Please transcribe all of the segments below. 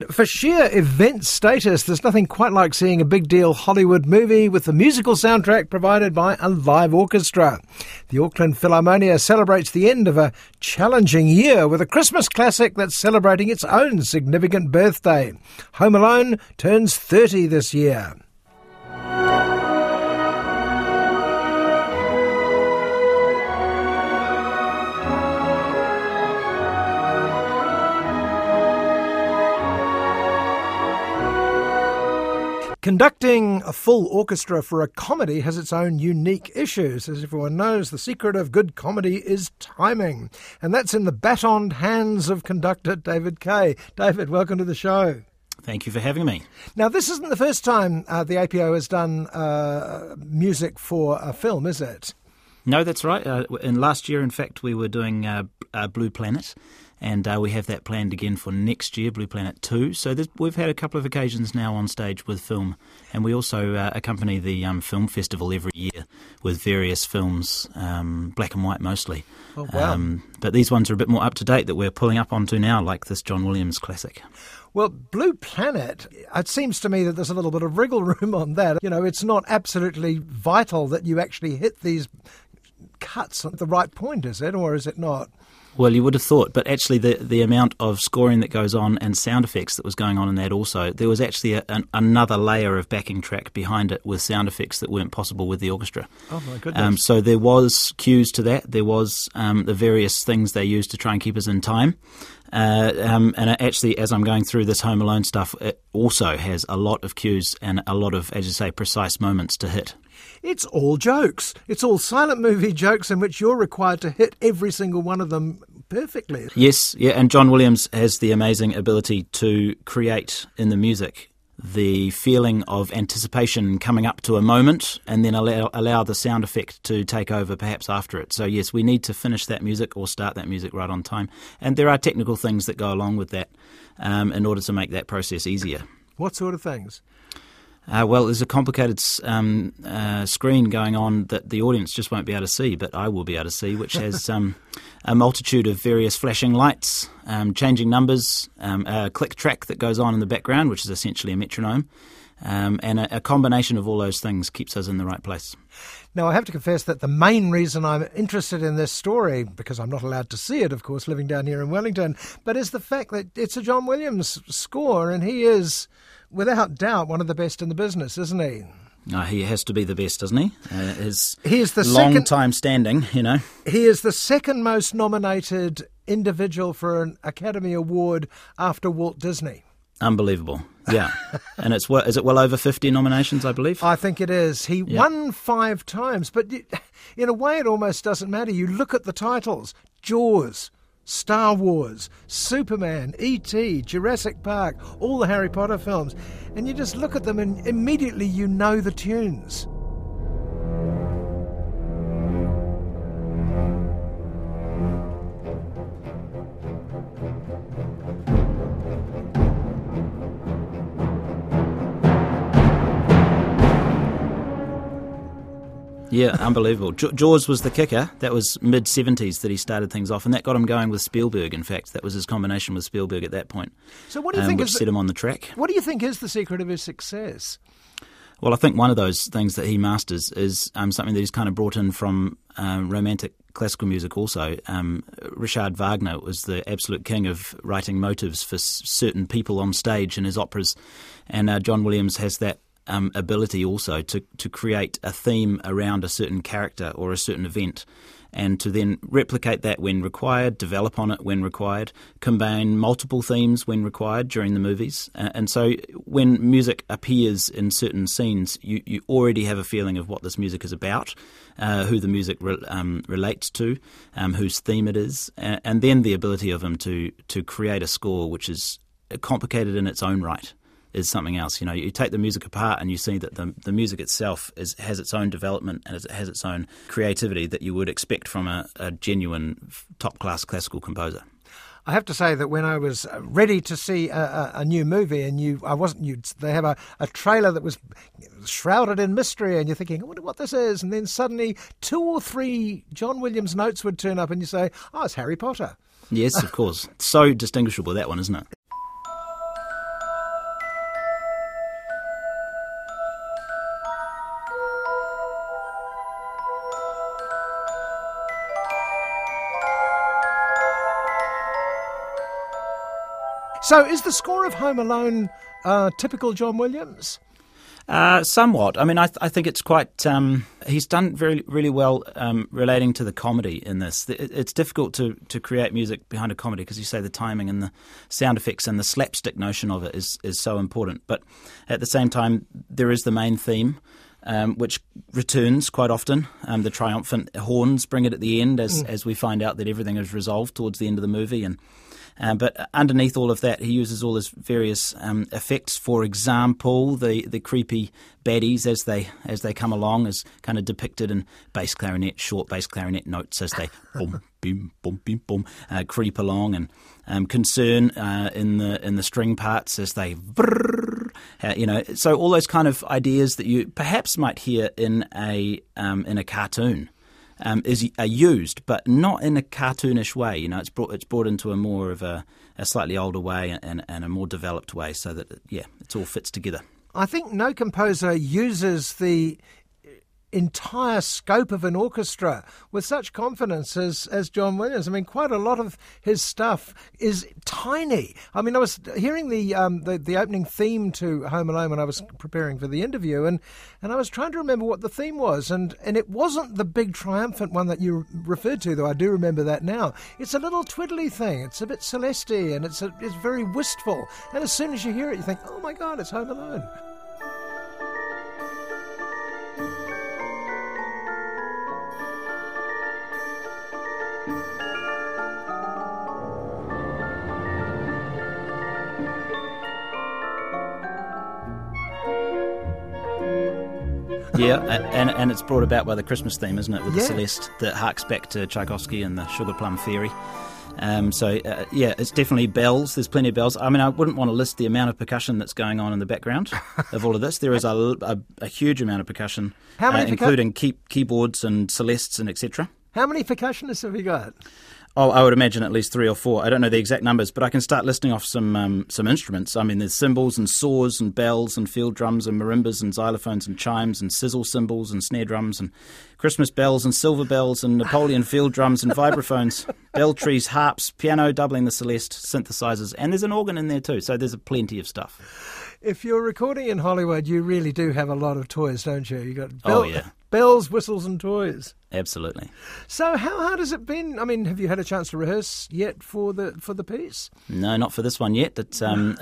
For sheer event status, there's nothing quite like seeing a big deal Hollywood movie with the musical soundtrack provided by a live orchestra. The Auckland Philharmonia celebrates the end of a challenging year with a Christmas classic that's celebrating its own significant birthday. Home Alone turns 30 this year. Conducting a full orchestra for a comedy has its own unique issues. As everyone knows, the secret of good comedy is timing. And that's in the batoned hands of conductor David Kay. David, welcome to the show. Thank you for having me. Now, this isn't the first time the APO has done music for a film, is it? No, that's right. And last year, in fact, we were doing Blue Planet. And we have that planned again for next year, Blue Planet 2. So we've had a couple of occasions now on stage with film. And we also accompany the film festival every year with various films, black and white mostly. Oh, wow. But these ones are a bit more up-to-date that we're pulling up onto now, like this John Williams classic. Well, Blue Planet, it seems to me that there's a little bit of wriggle room on that. You know, it's not absolutely vital that you actually hit these cuts at the right point, is it? Or is it not? Well, you would have thought, but actually the amount of scoring that goes on and sound effects that was going on in that also, there was actually another layer of backing track behind it with sound effects that weren't possible with the orchestra. Oh, my goodness. So there was cues to that. There was the various things they used to try and keep us in time. And actually, as I'm going through this Home Alone stuff, it also has a lot of cues and a lot of, as you say, precise moments to hit. It's all jokes. It's all silent movie jokes in which you're required to hit every single one of them perfectly. Yes, yeah, and John Williams has the amazing ability to create in the music the feeling of anticipation coming up to a moment and then allow the sound effect to take over perhaps after it. So yes, we need to finish that music or start that music right on time. And there are technical things that go along with that in order to make that process easier. What sort of things? Well, there's a complicated screen going on that the audience just won't be able to see, but I will be able to see, which has a multitude of various flashing lights, changing numbers, a click track that goes on in the background, which is essentially a metronome, and a combination of all those things keeps us in the right place. Now, I have to confess that the main reason I'm interested in this story, because I'm not allowed to see it, of course, living down here in Wellington, but is the fact that it's a John Williams score, and he is, without doubt, one of the best in the business, isn't he? He has to be the best, doesn't he? He is the long time standing, you know. He is the second most nominated individual for an Academy Award after Walt Disney. Unbelievable, yeah. And is it well over 50 nominations, I believe? I think it is. He won 5 times, but in a way it almost doesn't matter. You look at the titles: Jaws, Star Wars, Superman, E.T., Jurassic Park, all the Harry Potter films, and you just look at them and immediately you know the tunes. Yeah, unbelievable. Jaws was the kicker. That was mid-70s that he started things off, and that got him going with Spielberg, in fact. That was his combination with Spielberg at that point. So what do you think which set him on the track. What do you think is the secret of his success? Well, I think one of those things that he masters is something that he's kind of brought in from romantic classical music also. Richard Wagner was the absolute king of writing motives for certain people on stage in his operas, and John Williams has that ability also to create a theme around a certain character or a certain event, and to then replicate that when required, develop on it when required, combine multiple themes when required during the movies. And so when music appears in certain scenes, you already have a feeling of what this music is about, who the music relates to, whose theme it is, and then the ability of him to create a score which is complicated in its own right is something else. You know, you take the music apart and you see that the music itself has its own development and it has its own creativity that you would expect from a genuine top-class classical composer. I have to say that when I was ready to see a new movie, and they have a trailer that was shrouded in mystery, and you're thinking, I wonder what this is, and then suddenly 2 or 3 John Williams notes would turn up, and you say, oh, it's Harry Potter. Yes, of course. So distinguishable, that one, isn't it? So is the score of Home Alone typical John Williams? Somewhat. I mean, I think it's quite... he's done really well relating to the comedy in this. It's difficult to create music behind a comedy because you say the timing and the sound effects and the slapstick notion of it is so important. But at the same time, there is the main theme, which returns quite often. The triumphant horns bring it at the end as we find out that everything is resolved towards the end of the movie. But underneath all of that, he uses all his various effects. For example, the creepy baddies as they come along is kind of depicted in short bass clarinet notes as they boom, bim, boom, bim, boom, creep along, and concern in the string parts as they brrr, so all those kind of ideas that you perhaps might hear in a cartoon. Are used, but not in a cartoonish way. It's brought into a more of a slightly older way and a more developed way, so that it all fits together. I think no composer uses the entire scope of an orchestra with such confidence as John Williams. I mean, quite a lot of his stuff is tiny. I mean, I was hearing the opening theme to Home Alone when I was preparing for the interview, and I was trying to remember what the theme was, and it wasn't the big triumphant one that you referred to, though I do remember that now. It's a little twiddly thing. It's a bit Celeste, and it's very wistful. And as soon as you hear it, you think, oh my God, it's Home Alone. Yeah, and it's brought about by the Christmas theme, isn't it, with the Celeste that harks back to Tchaikovsky and the Sugar Plum Fairy. It's definitely bells. There's plenty of bells. I mean, I wouldn't want to list the amount of percussion that's going on in the background of all of this. There is a huge amount of percussion, including keyboards and celestes and etc. How many percussionists have you got? Oh, I would imagine at least 3 or 4. I don't know the exact numbers, but I can start listing off some instruments. I mean, there's cymbals and saws and bells and field drums and marimbas and xylophones and chimes and sizzle cymbals and snare drums and Christmas bells and silver bells and Napoleon field drums and vibraphones, bell trees, harps, piano doubling the Celeste, synthesizers, and there's an organ in there too, so there's plenty of stuff. If you're recording in Hollywood, you really do have a lot of toys, don't you? You got bells, whistles and toys. Absolutely. So how hard has it been? I mean, have you had a chance to rehearse yet for the piece? No, not for this one yet. It's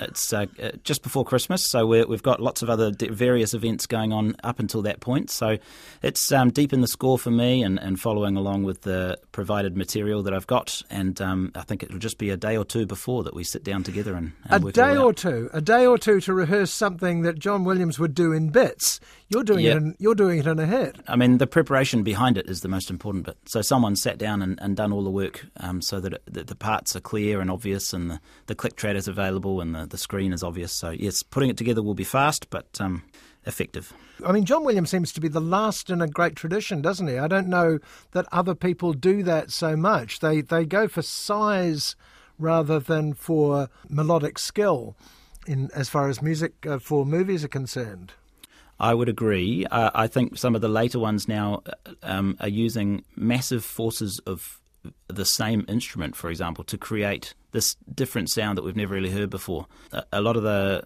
just before Christmas, so we've got lots of other various events going on up until that point. So it's deep in the score for me and following along with the provided material that I've got. And I think it'll just be a day or two before that we sit down together and work it all out. A day or two to rehearse something that John Williams would do in bits. You're doing it in a hit. I mean, the preparation behind it is the most important bit. So someone sat down and done all the work so that the parts are clear and obvious and the click trad is available and the screen is obvious. So, yes, putting it together will be fast but effective. I mean, John Williams seems to be the last in a great tradition, doesn't he? I don't know that other people do that so much. They go for size rather than for melodic skill as far as music for movies are concerned. I would agree. I think some of the later ones now are using massive forces of the same instrument, for example, to create this different sound that we've never really heard before. A lot of the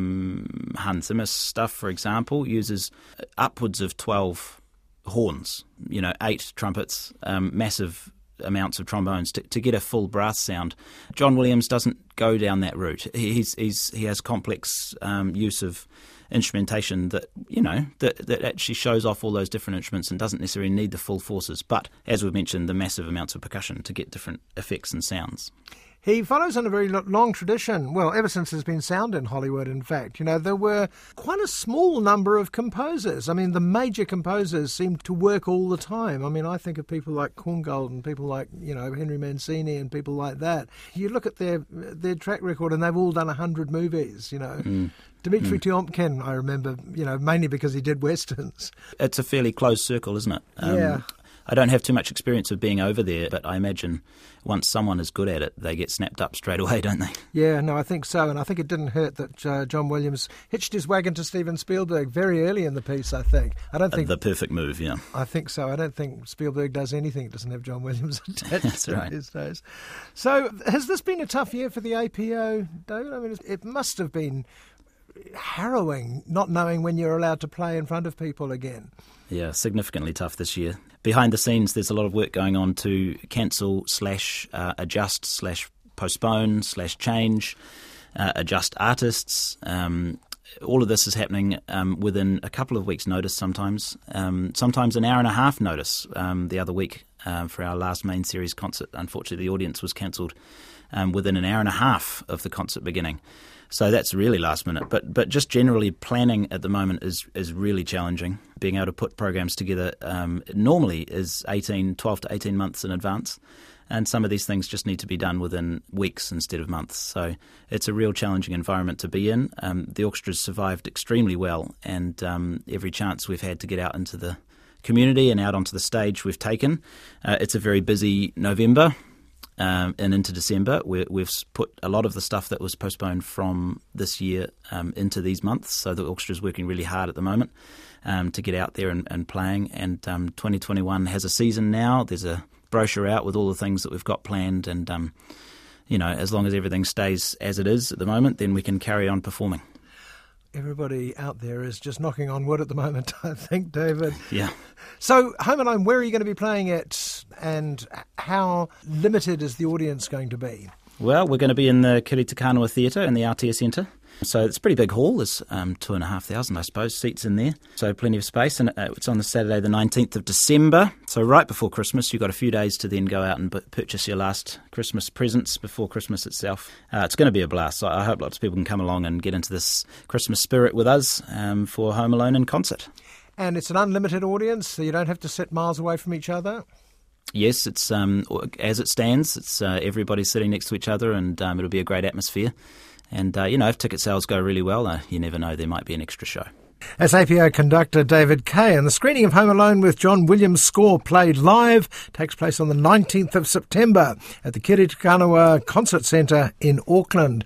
Hans Zimmer stuff, for example, uses upwards of 12 horns, 8 trumpets, massive amounts of trombones to get a full brass sound. John Williams doesn't go down that route. He has complex use of instrumentation that actually shows off all those different instruments and doesn't necessarily need the full forces, but as we've mentioned, the massive amounts of percussion to get different effects and sounds. He follows on a very long tradition, well, ever since there's been sound in Hollywood, in fact. There were quite a small number of composers. I mean, the major composers seemed to work all the time. I mean, I think of people like Korngold and people like, Henry Mancini and people like that. You look at their track record and they've all done 100 movies, Dmitri Tiomkin, I remember, mainly because he did westerns. It's a fairly closed circle, isn't it? Yeah. I don't have too much experience of being over there, but I imagine once someone is good at it, they get snapped up straight away, don't they? Yeah, no, I think so. And I think it didn't hurt that John Williams hitched his wagon to Steven Spielberg very early in the piece, I think. I don't think... The perfect move, yeah. I think so. I don't think Spielberg does anything that doesn't have John Williams attached That's to right. these days. So has this been a tough year for the APO, David? I mean, it must have been harrowing not knowing when you're allowed to play in front of people again. Yeah, significantly tough this year. Behind the scenes, there's a lot of work going on to cancel / adjust / postpone / change, adjust artists. All of this is happening within a couple of weeks' notice sometimes. Sometimes an hour and a half notice. The other week for our last main series concert, unfortunately the audience was cancelled within an hour and a half of the concert beginning. So that's really last minute. But just generally planning at the moment is really challenging. Being able to put programs together normally is 12 to 18 months in advance. And some of these things just need to be done within weeks instead of months. So it's a real challenging environment to be in. The orchestra's survived extremely well, and every chance we've had to get out into the community and out onto the stage we've taken. It's a very busy November. And into December, we've put a lot of the stuff that was postponed from this year into these months. So the orchestra is working really hard at the moment to get out there and playing. And 2021 has a season now. There's a brochure out with all the things that we've got planned. And, as long as everything stays as it is at the moment, then we can carry on performing. Everybody out there is just knocking on wood at the moment, I think, David. Yeah. So, Home Alone, where are you going to be playing it, and how limited is the audience going to be? Well, we're going to be in the Kiritikanawa Theatre in the Aotea Centre. So it's a pretty big hall. There's 2,500, I suppose, seats in there. So plenty of space. And it's on the Saturday the 19th of December. So right before Christmas. You've got a few days to then go out and purchase your last Christmas presents before Christmas itself. It's going to be a blast. So I hope lots of people can come along and get into this Christmas spirit with us for Home Alone in concert. And it's an unlimited audience, so you don't have to sit miles away from each other? Yes, it's as it stands. It's everybody sitting next to each other, and it'll be a great atmosphere. And, if ticket sales go really well, you never know, there might be an extra show. As APO conductor David Kay, and the screening of Home Alone with John Williams' score played live takes place on the 19th of September at the Kiritikanawa Concert Centre in Auckland.